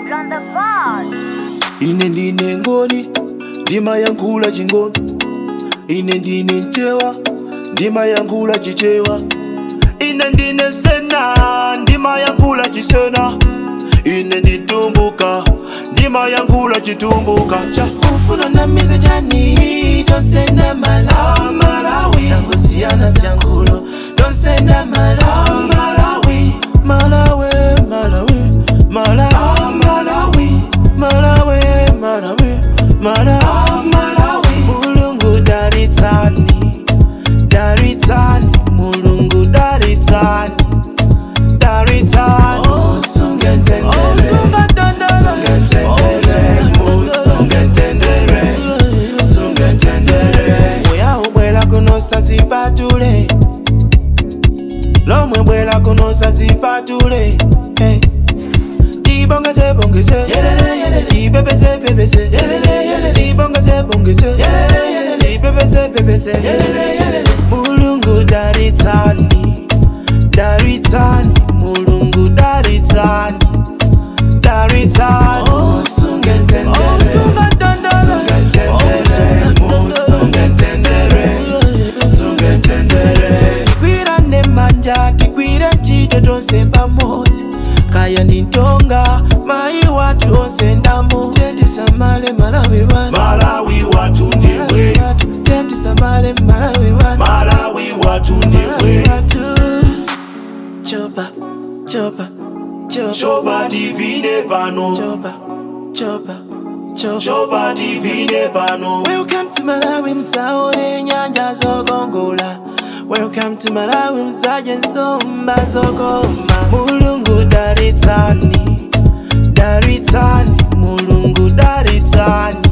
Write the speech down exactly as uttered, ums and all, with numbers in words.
on the board. Ine ndine ngoni, ndima yankula chingoni. Ine ndine nchewa, ndima yankula chichewa. Ine ndine sena, ndima yankula chisena. Ine nditumbuka, ndima yankula chitumbuka. Ufuna na mize jani, dosena Malawi Malawi, nakusiana siankulo, dosena Malawi Malawi Malawi, Malawi, Malawi, Malawi Malawi, Malawi, Malawi, Malawi. Mulungu daritani, daritani, Mulungu daritani, daritani. Oh, sungetendere, Oh, sungetendere, sungetendere, oh, sungetendere, sungetendere. Oya ubwela kuno sazipatule, lomwe bwela kuno sazipatule. Hey. Dibongeze bongeze, Yelele yelele, dibebeze bebeze, Yelele yelele, dibongeze bongeze, Yelele yelele, dibebeze bebeze, Yelele yelele. Mulungu daritani, daritani, Mulungu daritani, daritani. Oh, sungetendere, Oh, sungetendere, sungetendere, oh, sungetendere, sungetendere. Kwira ne manja, kikwira njide donse pamodzi. Kaya nintonga, mai watu onse ndamo. Tendi samale Malawi wanu, Malawi watu ndiwe, tendi samale Malawi wanu, Malawi watu ndiwe. watu. Chopa, chopa, chopa, Chopa divine pano, chopa, chopa, chopa. chopa divine pano. Welcome to Malawi, mtaone nyanja zogongola. Welcome to Malawi, mzaje nsomba zogoma. Mulungu daritani, daritani, Mulungu daritani.